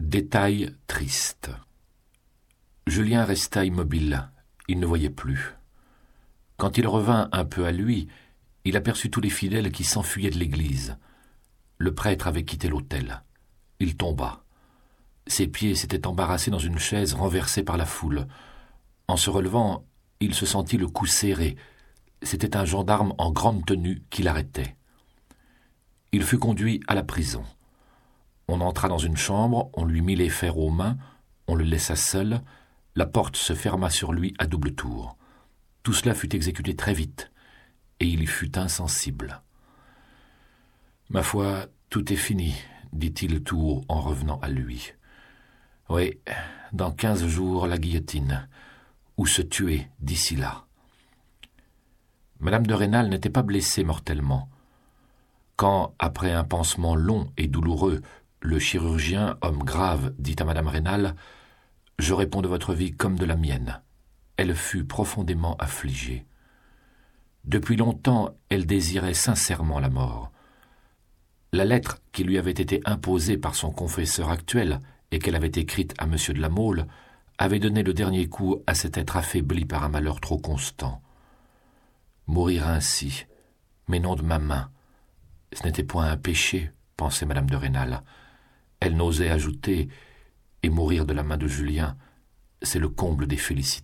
Détail triste. Julien resta immobile, il ne voyait plus. Quand il revint un peu à lui, il aperçut tous les fidèles qui s'enfuyaient de l'église. Le prêtre avait quitté l'autel. Il tomba. Ses pieds s'étaient embarrassés dans une chaise renversée par la foule. En se relevant, il se sentit le cou serré. C'était un gendarme en grande tenue qui l'arrêtait. Il fut conduit à la prison. On entra dans une chambre, on lui mit les fers aux mains, on le laissa seul, la porte se ferma sur lui à double tour. Tout cela fut exécuté très vite, et il y fut insensible. « Ma foi, tout est fini, » dit-il tout haut en revenant à lui. « Oui, dans 15 jours, la guillotine, ou se tuer d'ici là. » Madame de Rênal n'était pas blessée mortellement. Quand, après un pansement long et douloureux, le chirurgien, homme grave, dit à Madame Rênal « Je réponds de votre vie comme de la mienne », elle fut profondément affligée. Depuis longtemps, elle désirait sincèrement la mort. La lettre qui lui avait été imposée par son confesseur actuel et qu'elle avait écrite à M. de La Mole avait donné le dernier coup à cet être affaibli par un malheur trop constant. Mourir ainsi, mais non de ma main, ce n'était point un péché, pensait Madame de Rênal. Elle n'osait ajouter « et mourir de la main de Julien, c'est le comble des félicités ».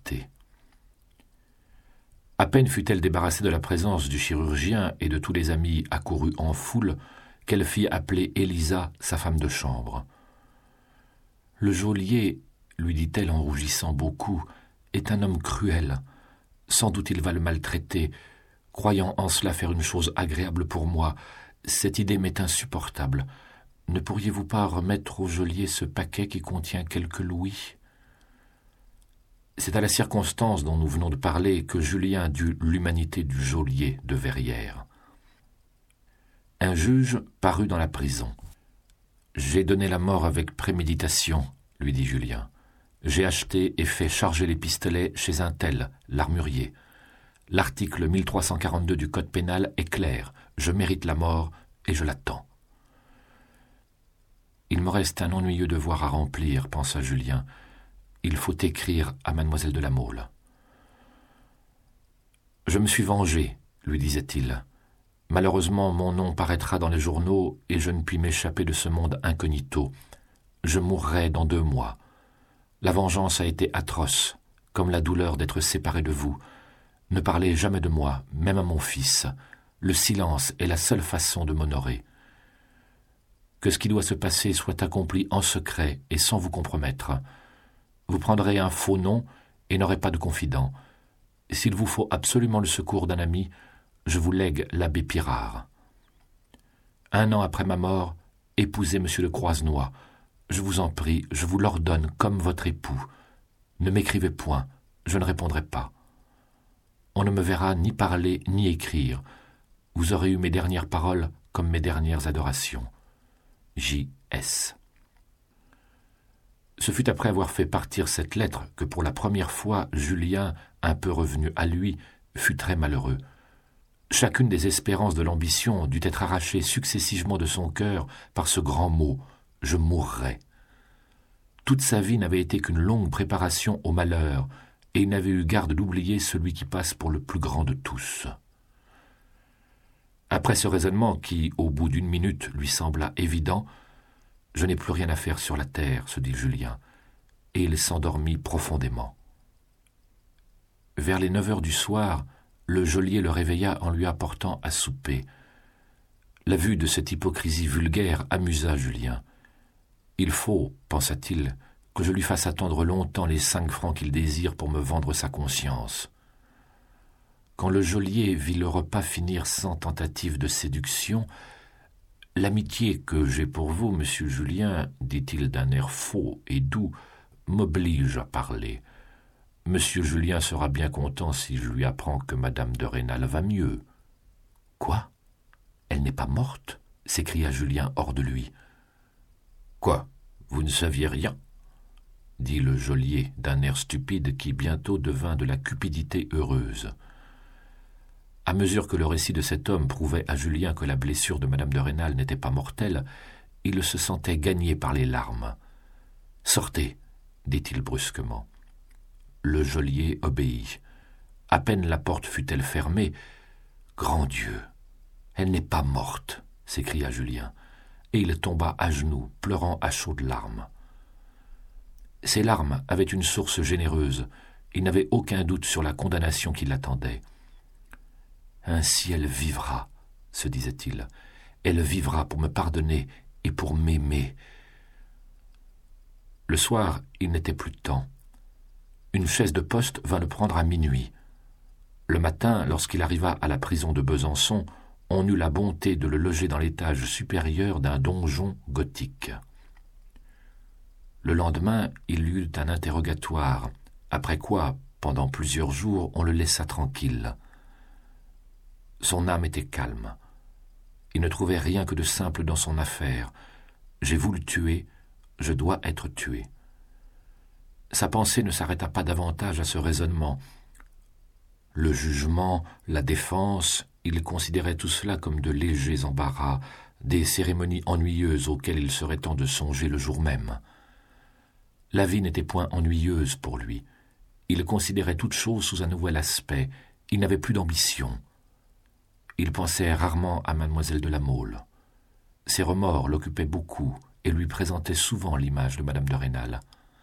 À peine fut-elle débarrassée de la présence du chirurgien et de tous les amis accourus en foule qu'elle fit appeler Élisa, sa femme de chambre. « Le geôlier, lui dit-elle en rougissant beaucoup, est un homme cruel. Sans doute il va le maltraiter. Croyant en cela faire une chose agréable pour moi, cette idée m'est insupportable. Ne pourriez-vous pas remettre au geôlier ce paquet qui contient quelques louis ?» C'est à la circonstance dont nous venons de parler que Julien dut l'humanité du geôlier de Verrières. Un juge parut dans la prison. « J'ai donné la mort avec préméditation, » lui dit Julien. « J'ai acheté et fait charger les pistolets chez un tel, l'armurier. L'article 1342 du Code pénal est clair. Je mérite la mort et je l'attends. » « Il me reste un ennuyeux devoir à remplir, » pensa Julien. « Il faut écrire à mademoiselle de La Mole. »« Je me suis vengé, » lui disait-il. « Malheureusement, mon nom paraîtra dans les journaux et je ne puis m'échapper de ce monde incognito. Je mourrai dans 2 mois. La vengeance a été atroce, comme la douleur d'être séparé de vous. Ne parlez jamais de moi, même à mon fils. Le silence est la seule façon de m'honorer. Que ce qui doit se passer soit accompli en secret et sans vous compromettre. Vous prendrez un faux nom et n'aurez pas de confident. S'il vous faut absolument le secours d'un ami, je vous lègue l'abbé Pirard. 1 an après ma mort, épousez M. de Croisenois. Je vous en prie, je vous l'ordonne comme votre époux. Ne m'écrivez point, je ne répondrai pas. On ne me verra ni parler ni écrire. Vous aurez eu mes dernières paroles comme mes dernières adorations. J.S. Ce fut après avoir fait partir cette lettre que pour la première fois Julien, un peu revenu à lui, fut très malheureux. Chacune des espérances de l'ambition dut être arrachée successivement de son cœur par ce grand mot « je mourrai ». Toute sa vie n'avait été qu'une longue préparation au malheur, et il n'avait eu garde d'oublier celui qui passe pour le plus grand de tous. Après ce raisonnement qui, au bout d'1 minute, lui sembla évident, « Je n'ai plus rien à faire sur la terre », se dit Julien, et il s'endormit profondément. Vers les 9 heures du soir, le geôlier le réveilla en lui apportant à souper. La vue de cette hypocrisie vulgaire amusa Julien. « Il faut, pensa-t-il, que je lui fasse attendre longtemps les 5 francs qu'il désire pour me vendre sa conscience. » Quand le geôlier vit le repas finir sans tentative de séduction, « L'amitié que j'ai pour vous, monsieur Julien, dit-il d'un air faux et doux, m'oblige à parler. Monsieur Julien sera bien content si je lui apprends que madame de Rênal va mieux. »« Quoi ? Elle n'est pas morte ?» s'écria Julien hors de lui. « Quoi ? Vous ne saviez rien ?» dit le geôlier d'un air stupide qui bientôt devint de la cupidité heureuse. À mesure que le récit de cet homme prouvait à Julien que la blessure de madame de Rênal n'était pas mortelle, il se sentait gagné par les larmes. Sortez, dit-il brusquement. Le geôlier obéit. À peine la porte fut-elle fermée. Grand Dieu, elle n'est pas morte, s'écria Julien, et il tomba à genoux, pleurant à chaudes larmes. Ces larmes avaient une source généreuse. Il n'avait aucun doute sur la condamnation qui l'attendait. Ainsi elle vivra, se disait-il. Elle vivra pour me pardonner et pour m'aimer. Le soir, il n'était plus de temps. Une chaise de poste vint le prendre à minuit. Le matin, lorsqu'il arriva à la prison de Besançon, on eut la bonté de le loger dans l'étage supérieur d'un donjon gothique. Le lendemain, il y eut un interrogatoire, après quoi, pendant plusieurs jours, on le laissa tranquille. Son âme était calme. Il ne trouvait rien que de simple dans son affaire. J'ai voulu tuer, je dois être tué. Sa pensée ne s'arrêta pas davantage à ce raisonnement. Le jugement, la défense, il considérait tout cela comme de légers embarras, des cérémonies ennuyeuses auxquelles il serait temps de songer le jour même. La vie n'était point ennuyeuse pour lui. Il considérait toute chose sous un nouvel aspect. Il n'avait plus d'ambition. Il pensait rarement à mademoiselle de La Mole. Ses remords l'occupaient beaucoup et lui présentaient souvent l'image de madame de Rênal.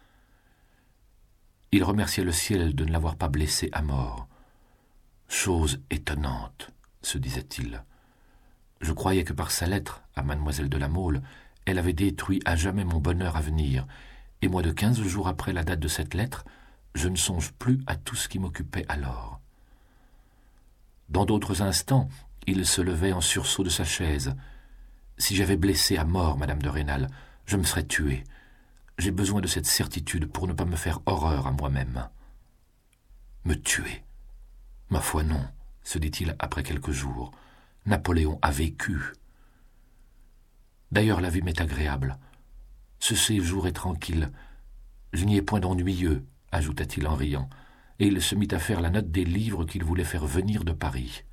Il remerciait le ciel de ne l'avoir pas blessée à mort. Chose étonnante, se disait-il. Je croyais que par sa lettre à mademoiselle de La Mole, elle avait détruit à jamais mon bonheur à venir, et moins de 15 jours après la date de cette lettre, je ne songe plus à tout ce qui m'occupait alors. Dans d'autres instants, il se levait en sursaut de sa chaise. Si j'avais blessé à mort madame de Rênal, je me serais tué. J'ai besoin de cette certitude pour ne pas me faire horreur à moi-même. Me tuer? Ma foi non, se dit-il après quelques jours. Napoléon a vécu. D'ailleurs, la vie m'est agréable. Ce séjour est tranquille. Je n'y ai point d'ennuyeux, ajouta-t-il en riant, et il se mit à faire la note des livres qu'il voulait faire venir de Paris.